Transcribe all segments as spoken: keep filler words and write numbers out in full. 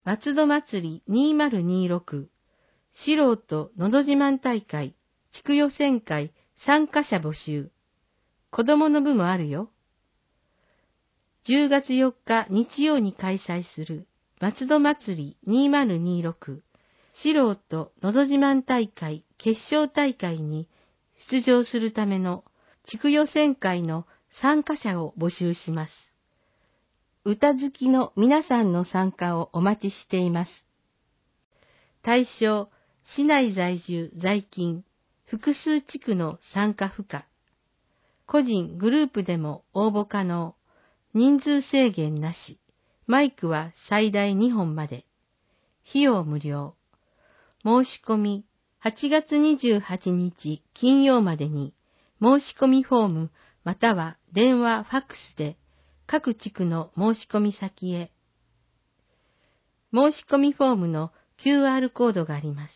松戸祭りにせんにじゅうろく素人のど自慢大会地区予選会参加者募集。子供の部もあるよ。じゅうがつよっか日曜に開催する松戸祭りにせんにじゅうろく素人のど自慢大会決勝大会に出場するための地区予選会の参加者を募集します。歌好きの皆さんの参加をお待ちしています。対象、市内在住在勤、複数地区の参加不可。個人、グループでも応募可能。人数制限なし。マイクは最大にほんまで。費用無料。申し込み、はちがつにじゅうはちにち金曜までに、申し込みフォームまたは電話、ファックスで、各地区の申し込み先へ。申し込みフォームの キューアール コードがあります。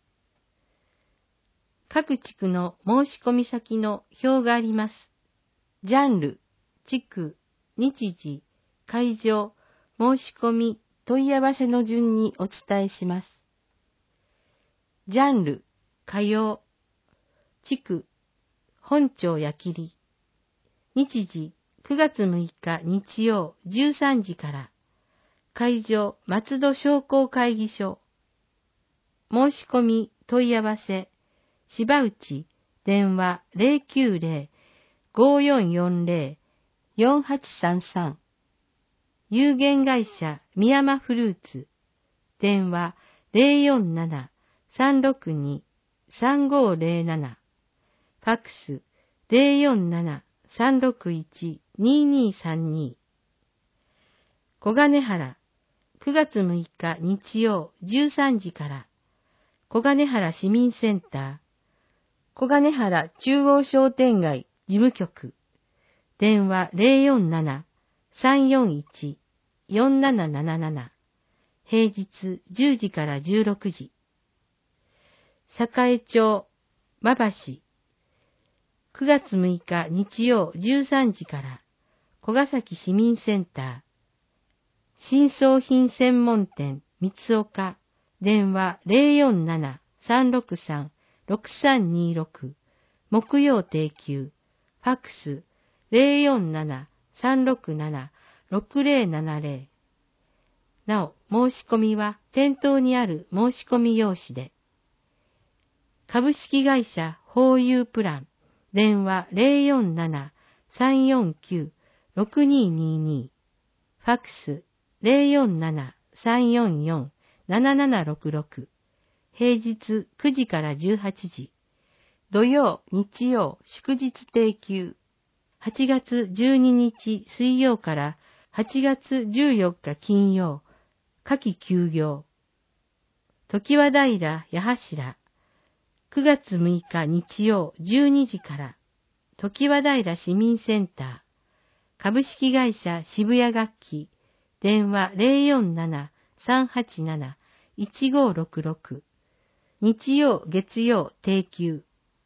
各地区の申し込み先の表があります。ジャンル、地区、日時、会場、申し込み、問い合わせの順にお伝えします。ジャンル、歌謡、地区、本町矢切、日時、くがつむいか日曜じゅうさんじから、会場、松戸商工会議所、申し込み、問い合わせ、芝内、電話 ゼロきゅうゼロ ごよんよんゼロ よんはちさんさん、有限会社みやまフルーツ、電話 ゼロよんなな さんろくに さんごゼロなな、ファックス ゼロよんなな さんろくいち ににさんに。小金原、くがつむいか日曜じゅうさんじから、小金原市民センター、小金原中央商店街事務局、電話 ゼロよんなな さんよんいち よんなななななな、平日じゅうじからじゅうろくじ。栄町、馬橋、くがつむいか日曜じゅうさんじから、小ヶ崎市民センター、新装品専門店三岡、電話 ゼロよんなな さんろくさん ろくさんにろく、木曜定休、ファックス ゼロよんなな さんろくなな ろくゼロななゼロ。なお、申し込みは店頭にある申し込み用紙で。株式会社ホーユープラン、電話 ゼロよんなな さんよんきゅう ろくににに、ファックス ゼロよんなな さんよんよん ななななろくろく、平日くじからじゅうはちじ、土曜、日曜、祝日定休、はちがつじゅうににち水曜からはちがつじゅうよっか金曜、夏季休業。常盤平八柱、くがつむいか日曜じゅうにじから、常盤平市民センター、株式会社渋谷楽器、電話 ゼロよんなな さんはちなな いちごろくろく、日曜月曜定休。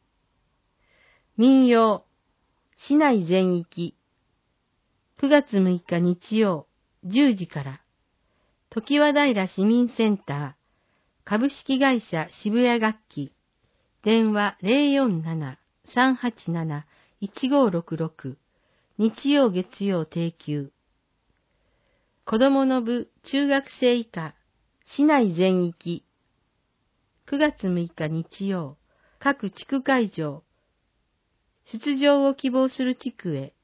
民謡、市内全域、くがつむいか日曜じゅうじから、常盤平市民センター、株式会社渋谷楽器、電話 ゼロよんなな さんはちなな いちごろくろく、日曜月曜定休。子供の部中学生以下、市内全域、くがつむいか日曜、各地区会場、出場を希望する地区へ。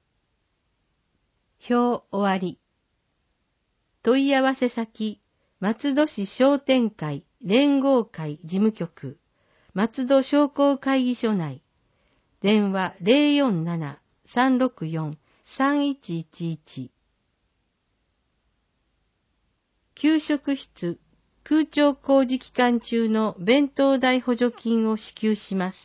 表終わり。問い合わせ先、松戸市商店会連合会事務局、松戸商工会議所内、電話 ゼロよんなな さんろくよん さんいちいちいち。給食室、空調工事期間中の弁当代補助金を支給します。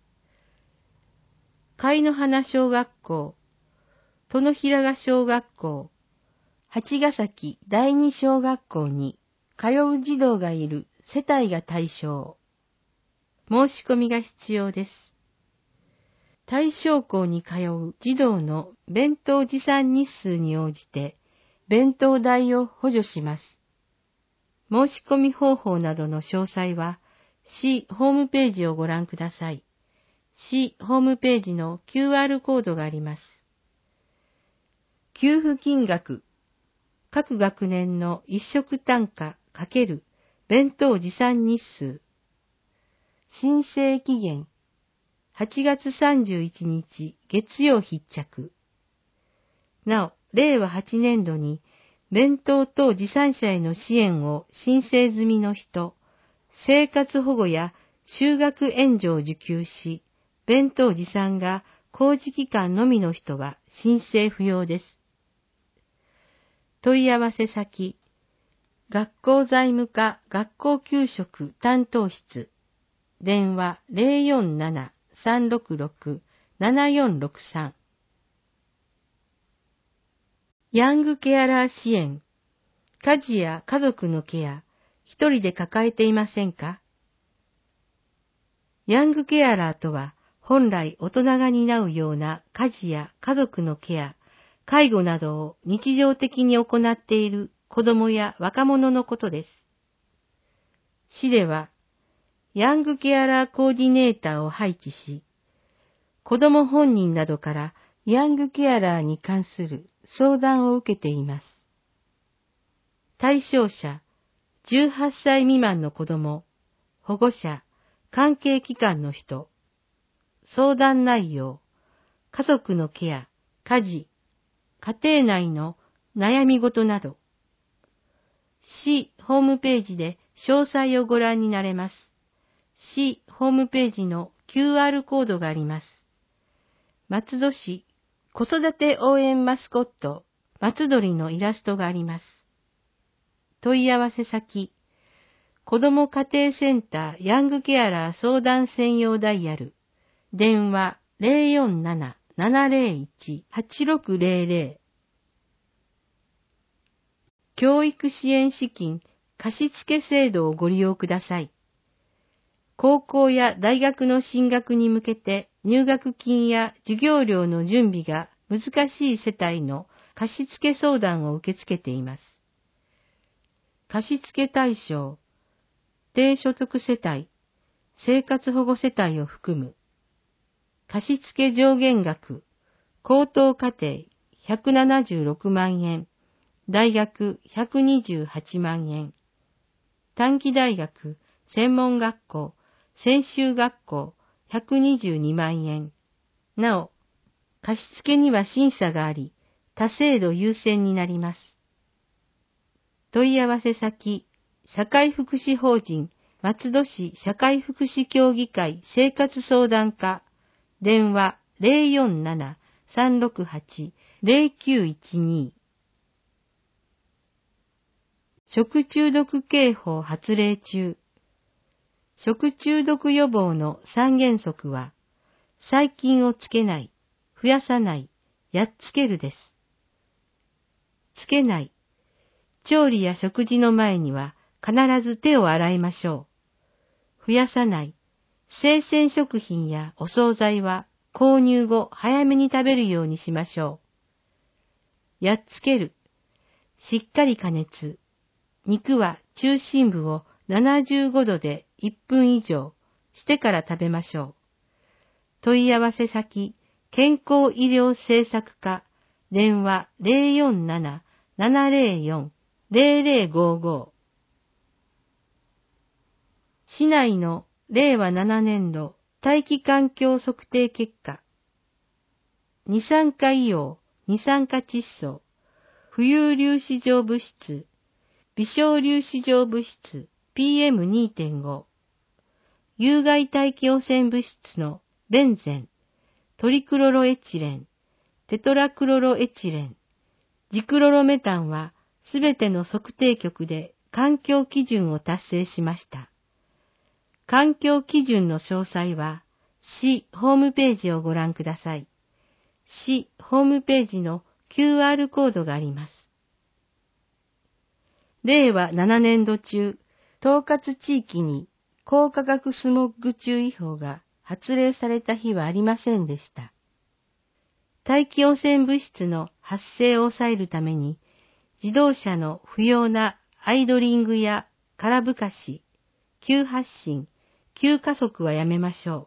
貝の花小学校、殿平賀小学校、八ヶ崎第二小学校に通う児童がいる世帯が対象。申し込みが必要です。対象校に通う児童の弁当持参日数に応じて弁当代を補助します。 申し込み方法などの詳細は、市ホームページをご覧ください。市ホームページの キューアール コードがあります。給付金額、各学年の一食単価×弁当持参日数。申請期限、はちがつさんじゅういちにち月曜必着。なお、れいわはちねんどに弁当等持参者への支援を申請済みの人、生活保護や就学援助を受給し、弁当持参が公示期間のみの人は申請不要です。問い合わせ先、学校財務課学校給食担当室、電話 ゼロよんなな さんろくろく ななよんろくさん。ヤングケアラー支援、家事や家族のケア、一人で抱えていませんか？ヤングケアラーとは、本来大人が担うような家事や家族のケア、介護などを日常的に行っている子供や若者のことです。市では、ヤングケアラーコーディネーターを配置し、子供本人などからヤングケアラーに関する相談を受けています。対象者、じゅうはっさい未満の子供、保護者、関係機関の人、相談内容、家族のケア、家事、家庭内の悩み事など、市ホームページで詳細をご覧になれます。市ホームページの キューアール コードがあります。松戸市子育て応援マスコット、松鳥のイラストがあります。問い合わせ先、子ども家庭センターヤングケアラー相談専用ダイヤル、電話 ゼロよんなな ななゼロいち はちろくゼロゼロ。教育支援資金貸付制度をご利用ください。高校や大学の進学に向けて入学金や授業料の準備が難しい世帯の貸付相談を受け付けています。貸付対象、低所得世帯、生活保護世帯を含む。貸付上限額、高等課程ひゃくななじゅうろくまんえん、大学ひゃくにじゅうはちまんえん、短期大学、専門学校、専修学校ひゃくにじゅうにまんえん。なお、貸付には審査があり、他制度優先になります。問い合わせ先、社会福祉法人松戸市社会福祉協議会生活相談課、電話 ゼロよんなな さんろくはち ゼロきゅういちに。食中毒警報発令中。食中毒予防の三原則は、細菌をつけない、増やさない、やっつけるです。つけない。調理や食事の前には必ず手を洗いましょう。増やさない。生鮮食品やお惣菜は購入後早めに食べるようにしましょう。やっつける。しっかり加熱。肉は中心部をななじゅうごどでいっぷん以上してから食べましょう。問い合わせ先、健康医療政策課、電話 ゼロよんなな ななゼロよん ゼロゼロごご。市内のれいわななねんど大気環境測定結果、二酸化硫黄、二酸化窒素、浮遊粒子状物質、微小粒子状物質 ピーエムにてんご、有害大気汚染物質のベンゼン、トリクロロエチレン、テトラクロロエチレン、ジクロロメタンはすべての測定局で環境基準を達成しました。環境基準の詳細は市ホームページをご覧ください。市ホームページの キューアール コードがあります。れいわななねんど中、統括地域に高化学スモッグ注意報が発令された日はありませんでした。大気汚染物質の発生を抑えるために、自動車の不要なアイドリングや空ぶかし、急発進、急加速はやめましょ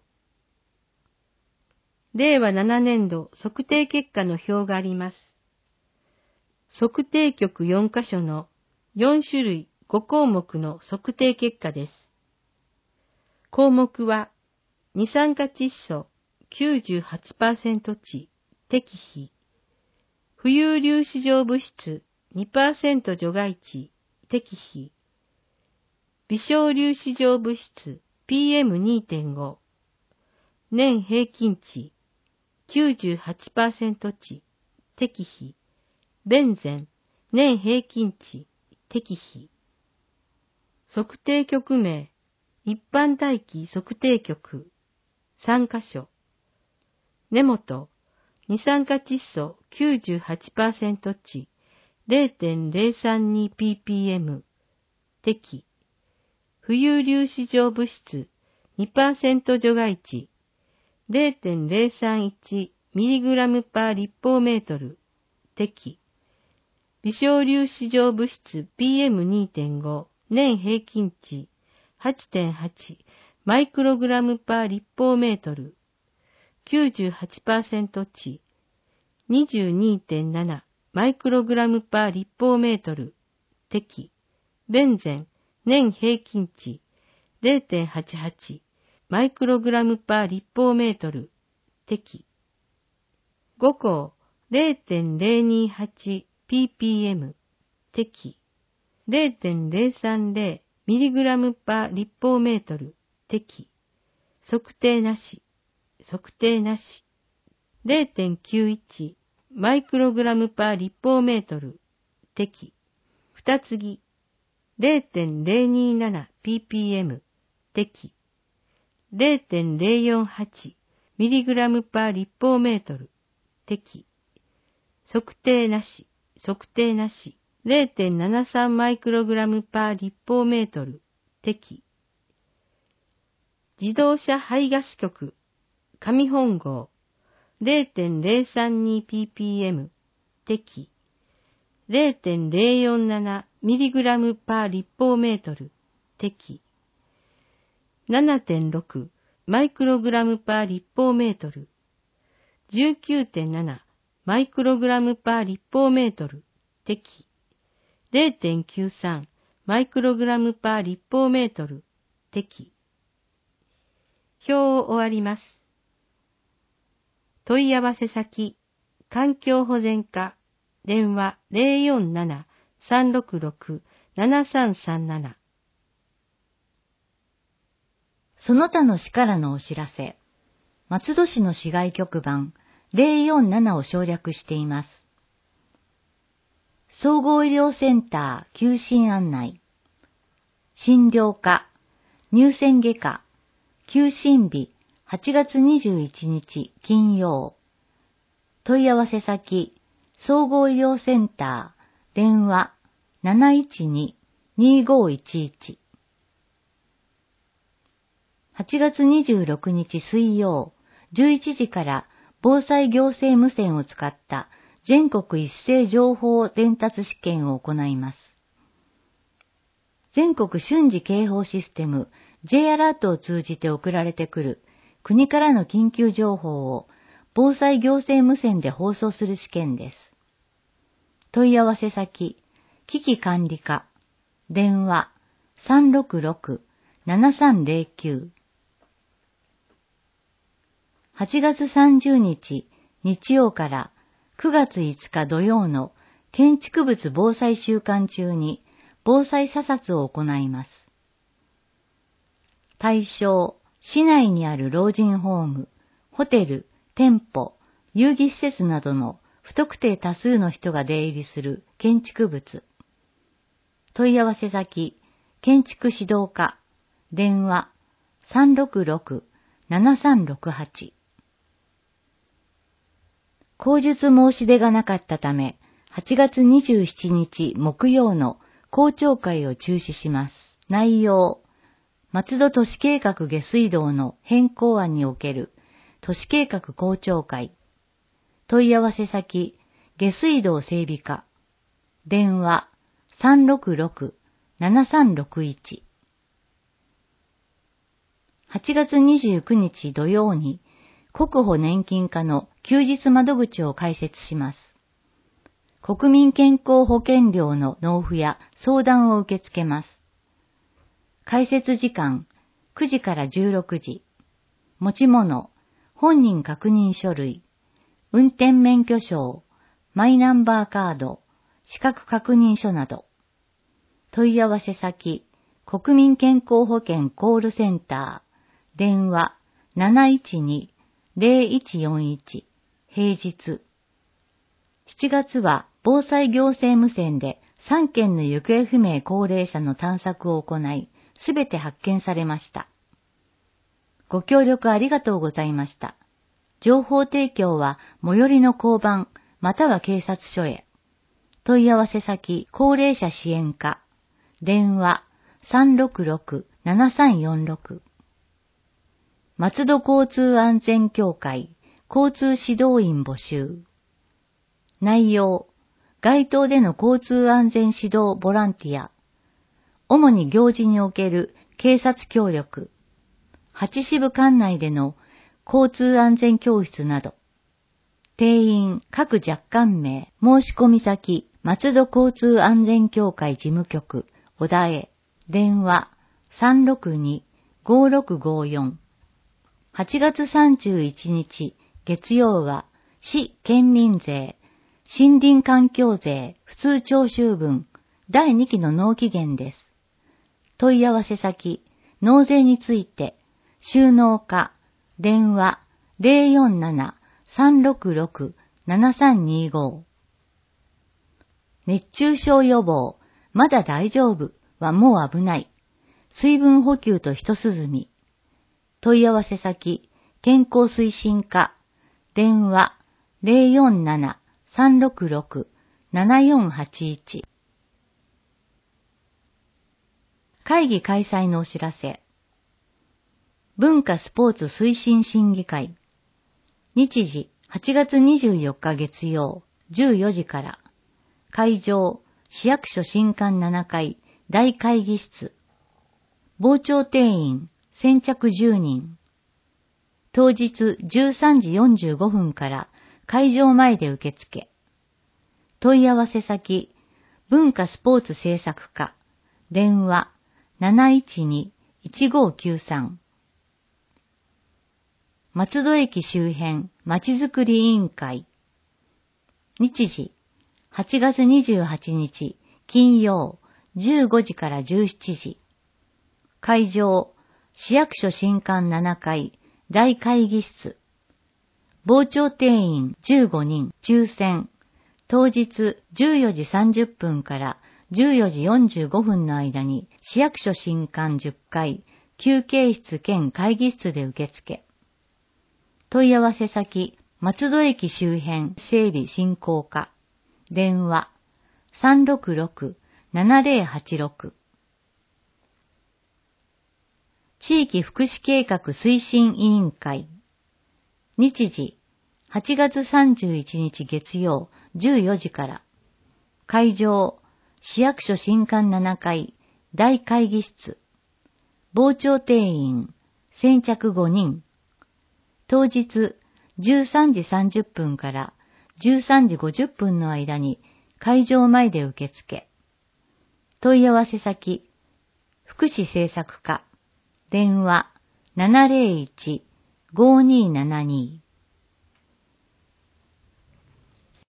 う。れいわななねんど測定結果の表があります。測定局よんかしょのよんしゅるいごこうもくの測定結果です。項目は、二酸化窒素 きゅうじゅうはちパーセント 値、適比、浮遊粒子状物質 にパーセント 除外値、適比、微小粒子状物質 ピーエムにてんご、年平均値 きゅうじゅうはちパーセント 値、適比、ベンゼン、年平均値、適比。測定局名、一般大気測定局、さんかしょ。根元、二酸化窒素 きゅうじゅうはちパーセント 値、れいてんれいさんにピーピーエム、適。浮遊粒子状物質 にパーセント 除外値、れいてんれいさんいちミリグラムパー立方メートル、適。微小粒子状物質 ピーエムにてんご、年平均値 はちてんはち マイクログラムパー立方メートル、きゅうじゅうはちパーセント 値 にじゅうにてんなな マイクログラムパー立方メートル、適。ベンゼン、年平均値 れいてんはちはち マイクログラムパー立方メートル、適。ごこう れいてんれいにはちピーピーエム、適。れいてんれいさんぜろミリグラムパー立方メートル、適。測定なし、測定なし。れいてんきゅういちマイクログラムパー立方メートル、適。二継ぎ、れいてんれいにななピーピーエム、適。れいてんれいよんはちミリグラムパー立方メートル、適。測定なし、測定なし。れいてんななさんマイクログラムパー立方メートル、適。自動車排ガス局、紙本号、れいてんれいさんにピーピーエム、適。れいてんれいよんななミリグラムパー立方メートル、適。ななてんろくマイクログラムパー立方メートル、じゅうきゅうてんななマイクログラムパー立方メートル、適。れいてんきゅうさんマイクログラムパー立方メートル、適。表を終わります。問い合わせ先、環境保全課、電話 ゼロよんなな さんろくろく ななさんさんなな。 その他の市からのお知らせ。松戸市の市外局番ゼロよんななを省略しています。総合医療センター休診案内。診療科、乳腺外科、休診日はちがつにじゅういちにち金曜。問い合わせ先、総合医療センター、電話 なないちに にごいちいち。はちがつにじゅうろくにち水曜、じゅういちじから防災行政無線を使った全国一斉情報伝達試験を行います。全国瞬時警報システム J アラートを通じて送られてくる国からの緊急情報を防災行政無線で放送する試験です。問い合わせ先、危機管理課、電話 さんろくろく ななさんゼロきゅう。はちがつさんじゅうにち日曜からくがついつか土曜の建築物防災週間中に防災査察を行います。対象、市内にある老人ホーム、ホテル、店舗、遊戯施設などの不特定多数の人が出入りする建築物。問い合わせ先、建築指導課、電話 さんろくろく ななさんろくはち。口述申し出がなかったため、はちがつにじゅうしちにち木曜の公聴会を中止します。内容、松戸都市計画下水道の変更案における都市計画公聴会。問い合わせ先、下水道整備課。電話 さんろくろく なななさんろくいち。はちがつにじゅうくにち土曜に国保年金課の休日窓口を開設します。国民健康保険料の納付や相談を受け付けます。開設時間くじからじゅうろくじ。持ち物、本人確認書類、運転免許証、マイナンバーカード、資格確認書など。問い合わせ先、国民健康保険コールセンター、電話 なないちにーぜろいちよんいち、平日。しちがつは防災行政無線でさんけんの行方不明高齢者の探索を行い、すべて発見されました。ご協力ありがとうございました。情報提供は最寄りの交番または警察署へ。問い合わせ先、高齢者支援課。電話 さんろくろくななさんよんろく。松戸交通安全協会交通指導員募集。内容、街頭での交通安全指導ボランティア。主に行事における警察協力。八支部管内での交通安全教室など。定員、各若干名、申込先、松戸交通安全協会事務局、小田へ。電話、さんろくにーごろくごよん。はちがつさんじゅういちにち、月曜は、市県民税、森林環境税、普通徴収分、だいにきの納期限です。問い合わせ先、納税について、収納課、電話 ゼロよんななさんろくろくななさんにご。熱中症予防、まだ大丈夫はもう危ない。水分補給と一涼み。問い合わせ先、健康推進課、電話 ゼロよんななさんろくろくななよんはちいち。会議開催のお知らせ。文化スポーツ推進審議会。日時はちがつにじゅうよっか月曜じゅうよじから。会場、市役所新館ななかい大会議室。傍聴定員先着じゅうにん。当日じゅうさんじよんじゅうごふんから会場前で受付。問い合わせ先、文化スポーツ政策課。電話 なないちにーいちごきゅうさん。松戸駅周辺まちづくり委員会。日時、はちがつにじゅうはちにち金曜じゅうごじからじゅうしちじ。会場、市役所新館ななかい大会議室。傍聴定員じゅうごにん抽選。当日じゅうよじさんじゅっぷんからじゅうよじよんじゅうごふんの間に市役所新館じゅっかい休憩室兼会議室で受付。問い合わせ先、松戸駅周辺整備振興課。電話 さんろくろくななぜろはちろく。地域福祉計画推進委員会。日時、はちがつさんじゅういちにち月曜じゅうよじから。会場、市役所新館ななかい大会議室。傍聴定員先着ごにん。当日じゅうさんじさんじゅっぷんからじゅうさんじごじゅっぷんの間に会場前で受付。問い合わせ先、福祉政策課。電話 ななぜろいちごにーななに。